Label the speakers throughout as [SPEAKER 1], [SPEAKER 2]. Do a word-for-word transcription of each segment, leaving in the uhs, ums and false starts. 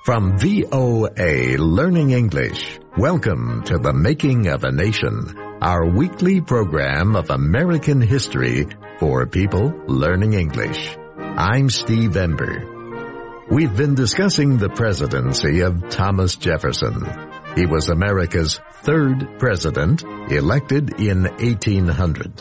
[SPEAKER 1] From V O A Learning English, welcome to The Making of a Nation, our weekly program of American history for people learning English. I'm Steve Ember. We've been discussing the presidency of Thomas Jefferson. He was America's third president, elected in eighteen hundred.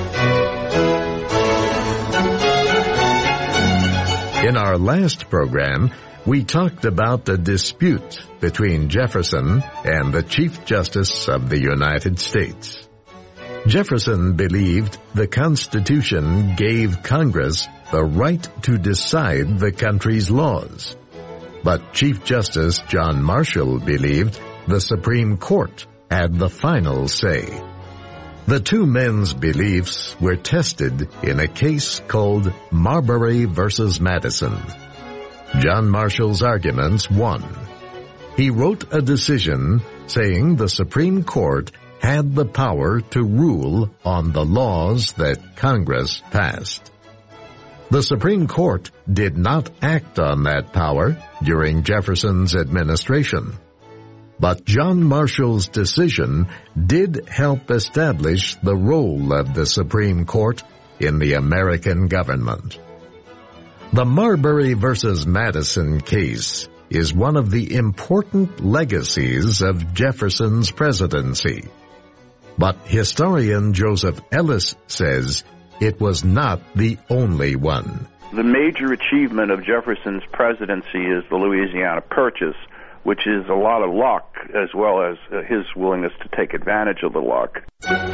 [SPEAKER 1] In our last program, we talked about the dispute between Jefferson and the Chief Justice of the United States. Jefferson believed the Constitution gave Congress the right to decide the country's laws. But Chief Justice John Marshall believed the Supreme Court had the final say. The two men's beliefs were tested in a case called Marbury versus Madison. John Marshall's arguments won. He wrote a decision saying the Supreme Court had the power to rule on the laws that Congress passed. The Supreme Court did not act on that power during Jefferson's administration. But John Marshall's decision did help establish the role of the Supreme Court in the American government. The Marbury versus Madison case is one of the important legacies of Jefferson's presidency. But historian Joseph Ellis says it was not the only one.
[SPEAKER 2] The major achievement of Jefferson's presidency is the Louisiana Purchase, which is a lot of luck as well as uh, his willingness to take advantage of the luck.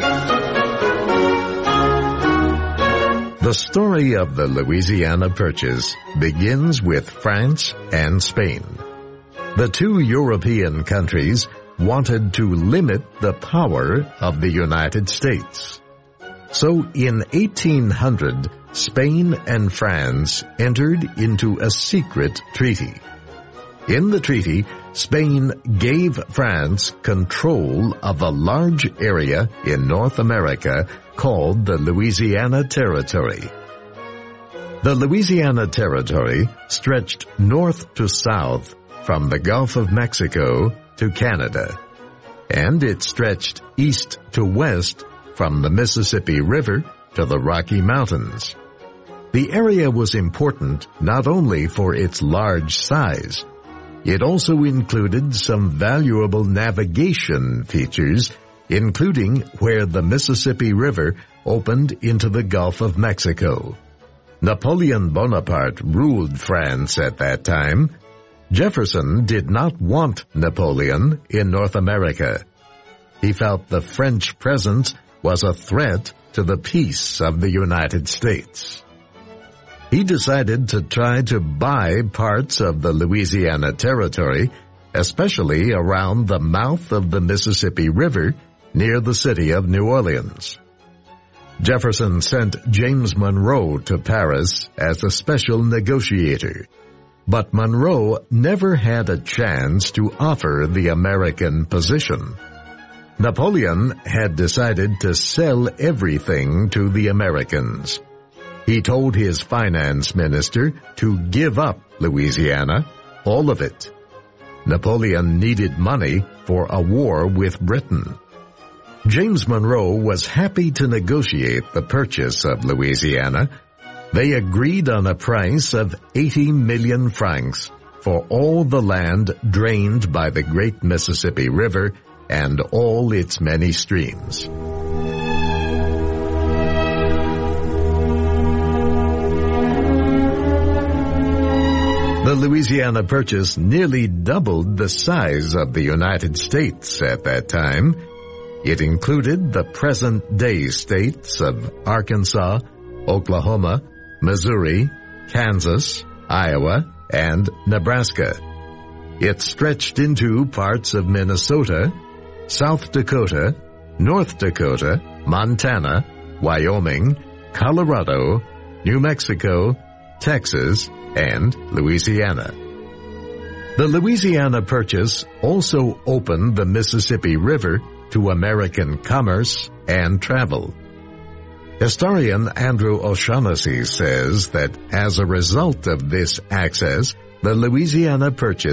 [SPEAKER 1] The story of the Louisiana Purchase begins with France and Spain. The two European countries wanted to limit the power of the United States. So in eighteen hundred, Spain and France entered into a secret treaty. In the treaty, Spain gave France control of a large area in North America called the Louisiana Territory. The Louisiana Territory stretched north to south from the Gulf of Mexico to Canada, and it stretched east to west from the Mississippi River to the Rocky Mountains. The area was important not only for its large size, it also included some valuable navigation features, including where the Mississippi River opened into the Gulf of Mexico. Napoleon Bonaparte ruled France at that time. Jefferson did not want Napoleon in North America. He felt the French presence was a threat to the peace of the United States. He decided to try to buy parts of the Louisiana Territory, especially around the mouth of the Mississippi River near the city of New Orleans. Jefferson sent James Monroe to Paris as a special negotiator, but Monroe never had a chance to offer the American position. Napoleon had decided to sell everything to the Americans. He told his finance minister to give up Louisiana, all of it. Napoleon needed money for a war with Britain. James Monroe was happy to negotiate the purchase of Louisiana. They agreed on a price of eighty million francs for all the land drained by the great Mississippi River and all its many streams. The Louisiana Purchase nearly doubled the size of the United States at that time. It included the present-day states of Arkansas, Oklahoma, Missouri, Kansas, Iowa, and Nebraska. It stretched into parts of Minnesota, South Dakota, North Dakota, Montana, Wyoming, Colorado, New Mexico, Texas, and Louisiana. The Louisiana Purchase also opened the Mississippi River to American commerce and travel. Historian Andrew O'Shaughnessy says that as a result of this access, the Louisiana Purchase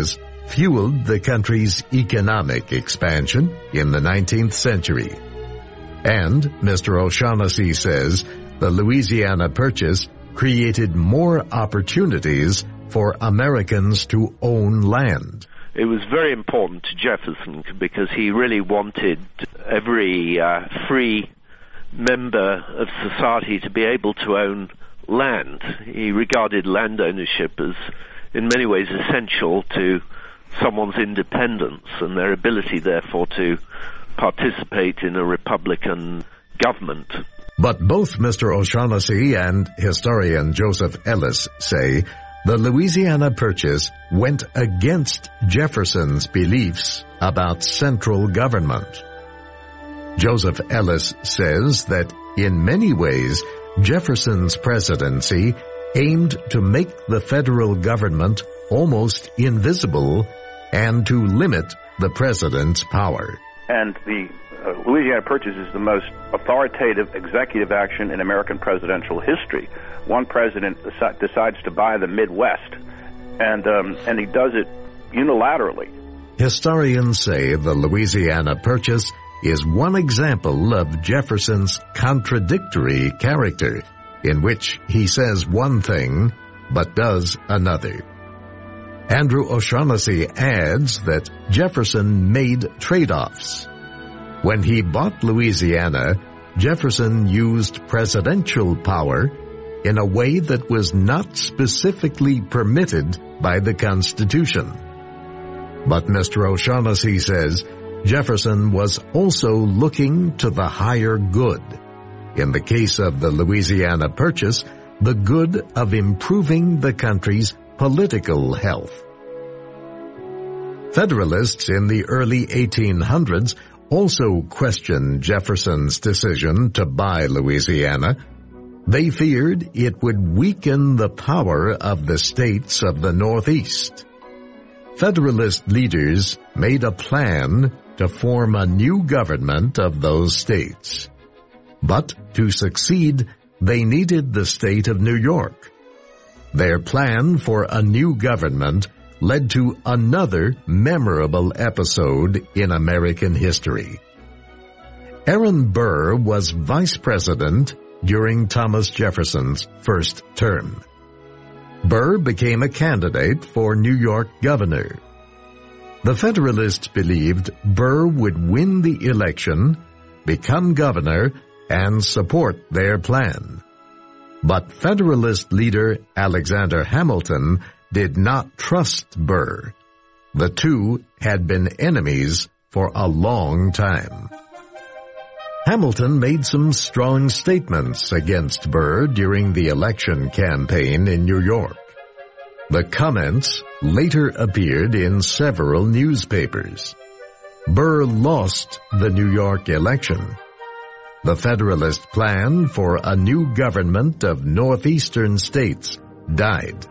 [SPEAKER 1] fueled the country's economic expansion in the nineteenth century. And Mister O'Shaughnessy says the Louisiana Purchase created more opportunities for Americans to own land.
[SPEAKER 3] It was very important to Jefferson because he really wanted every uh, free member of society to be able to own land. He regarded land ownership as, in many ways, essential to someone's independence and their ability, therefore, to participate in a Republican government.
[SPEAKER 1] But both Mister O'Shaughnessy and historian Joseph Ellis say the Louisiana Purchase went against Jefferson's beliefs about central government. Joseph Ellis says that in many ways, Jefferson's presidency aimed to make the federal government almost invisible and to limit the president's power.
[SPEAKER 2] And the uh, Louisiana Purchase is the most authoritative executive action in American presidential history. One president deci- decides to buy the Midwest, and um, and he does it unilaterally.
[SPEAKER 1] Historians say the Louisiana Purchase is one example of Jefferson's contradictory character, in which he says one thing but does another. Andrew O'Shaughnessy adds that Jefferson made trade-offs. When he bought Louisiana, Jefferson used presidential power in a way that was not specifically permitted by the Constitution. But Mister O'Shaughnessy says Jefferson was also looking to the higher good. In the case of the Louisiana Purchase, the good of improving the country's political health. Federalists in the early eighteen hundreds also questioned Jefferson's decision to buy Louisiana. They feared it would weaken the power of the states of the Northeast. Federalist leaders made a plan to form a new government of those states. But to succeed, they needed the state of New York. Their plan for a new government led to another memorable episode in American history. Aaron Burr was vice president during Thomas Jefferson's first term. Burr became a candidate for New York governor. The Federalists believed Burr would win the election, become governor, and support their plan. But Federalist leader Alexander Hamilton did not trust Burr. The two had been enemies for a long time. Hamilton made some strong statements against Burr during the election campaign in New York. The comments later appeared in several newspapers. Burr lost the New York election. The Federalist plan for a new government of northeastern states died.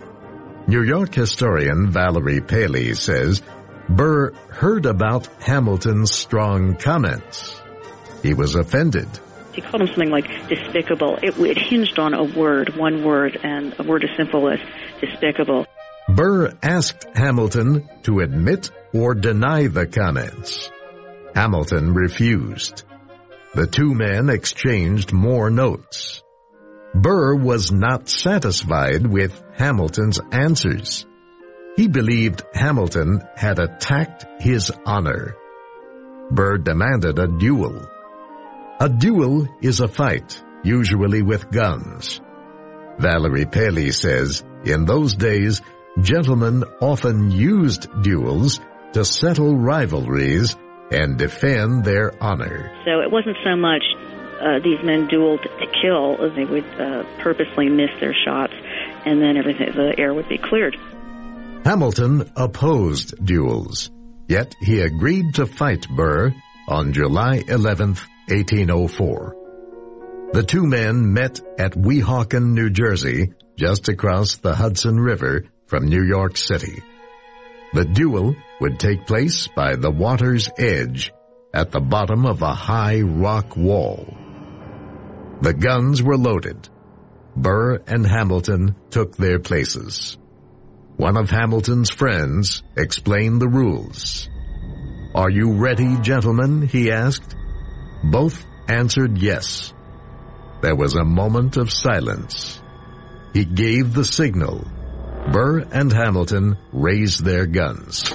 [SPEAKER 1] New York historian Valerie Paley says Burr heard about Hamilton's strong comments. He was offended.
[SPEAKER 4] He called him something like despicable. It, it hinged on a word, one word, and a word as simple as despicable.
[SPEAKER 1] Burr asked Hamilton to admit or deny the comments. Hamilton refused. The two men exchanged more notes. Burr was not satisfied with Hamilton's answers. He believed Hamilton had attacked his honor. Burr demanded a duel. A duel is a fight, usually with guns. Valerie Paley says, in those days, gentlemen often used duels to settle rivalries and defend their honor.
[SPEAKER 4] So it wasn't so much uh, these men dueled to kill, as they would uh, purposely miss their shots, and then everything, the air would be cleared.
[SPEAKER 1] Hamilton opposed duels, yet he agreed to fight Burr on July eleventh, eighteen oh four. The two men met at Weehawken, New Jersey, just across the Hudson River from New York City. The duel would take place by the water's edge at the bottom of a high rock wall. The guns were loaded. Burr and Hamilton took their places. One of Hamilton's friends explained the rules. "Are you ready, gentlemen?" he asked. Both answered yes. There was a moment of silence. He gave the signal. Burr and Hamilton raised their guns.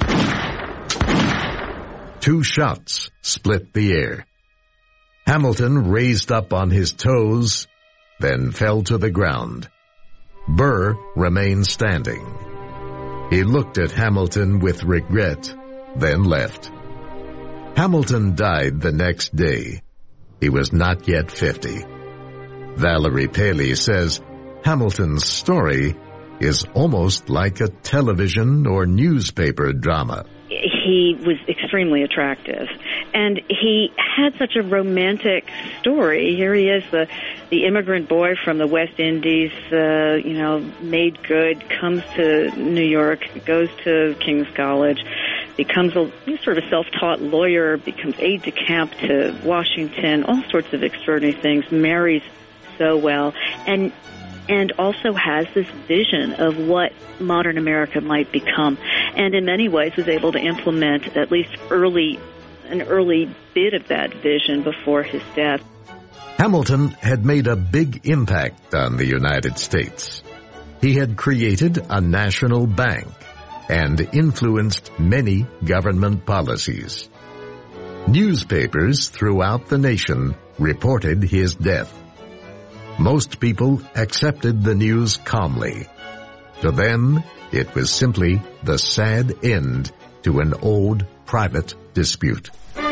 [SPEAKER 1] Two shots split the air. Hamilton raised up on his toes, then fell to the ground. Burr remained standing. He looked at Hamilton with regret, then left. Hamilton died the next day. He was not yet fifty. Valerie Paley says Hamilton's story is almost like a television or newspaper drama.
[SPEAKER 4] He was extremely attractive, and he had such a romantic story. Here he is, the the immigrant boy from the West Indies, uh, you know, made good, comes to New York, goes to King's College, becomes a sort of a self-taught lawyer, becomes aide-de-camp to Washington, all sorts of extraordinary things, marries so well, and and also has this vision of what modern America might become, and in many ways was able to implement at least early, an early bit of that vision before his death.
[SPEAKER 1] Hamilton had made a big impact on the United States. He had created a national bank and influenced many government policies. Newspapers throughout the nation reported his death. Most people accepted the news calmly. To them, it was simply the sad end to an old private dispute.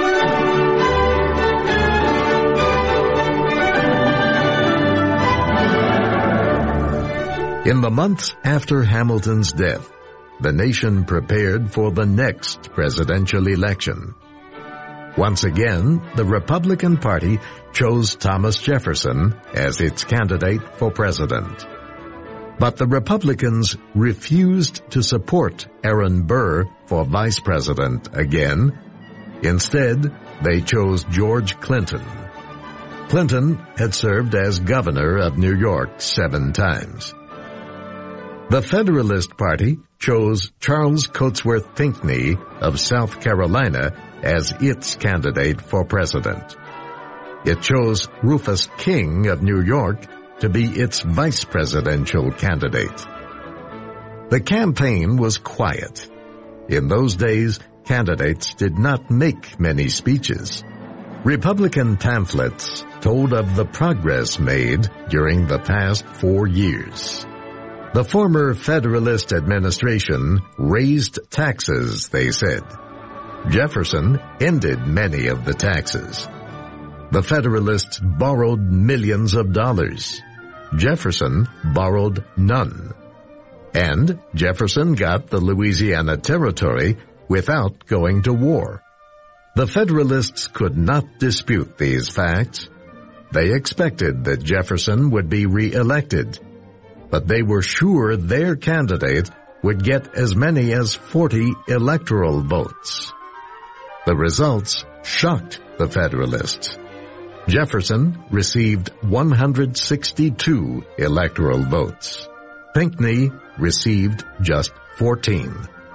[SPEAKER 1] In the months after Hamilton's death, the nation prepared for the next presidential election. Once again, the Republican Party chose Thomas Jefferson as its candidate for president. But the Republicans refused to support Aaron Burr for vice president again. Instead, they chose George Clinton. Clinton had served as governor of New York seven times. The Federalist Party chose Charles Cotesworth Pinckney of South Carolina as its candidate for president. It chose Rufus King of New York to be its vice presidential candidate. The campaign was quiet. In those days, candidates did not make many speeches. Republican pamphlets told of the progress made during the past four years. The former Federalist administration raised taxes, they said. Jefferson ended many of the taxes. The Federalists borrowed millions of dollars. Jefferson borrowed none. And Jefferson got the Louisiana Territory without going to war. The Federalists could not dispute these facts. They expected that Jefferson would be re-elected, but they were sure their candidate would get as many as forty electoral votes. The results shocked the Federalists. Jefferson received one hundred sixty-two electoral votes. Pinckney received just fourteen.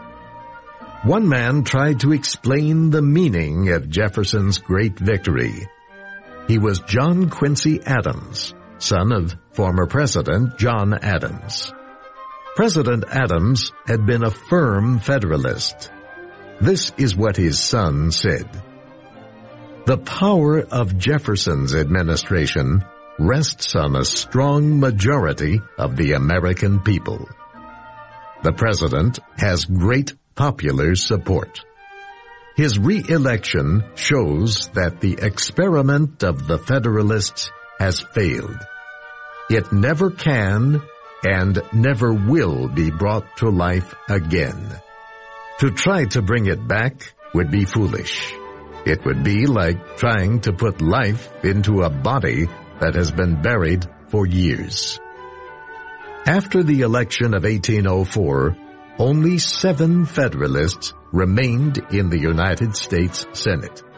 [SPEAKER 1] One man tried to explain the meaning of Jefferson's great victory. He was John Quincy Adams, son of former President John Adams. President Adams had been a firm Federalist. This is what his son said. The power of Jefferson's administration rests on a strong majority of the American people. The president has great popular support. His re-election shows that the experiment of the Federalists has failed. It never can and never will be brought to life again. To try to bring it back would be foolish. It would be like trying to put life into a body that has been buried for years. After the election of eighteen oh four, only seven Federalists remained in the United States Senate.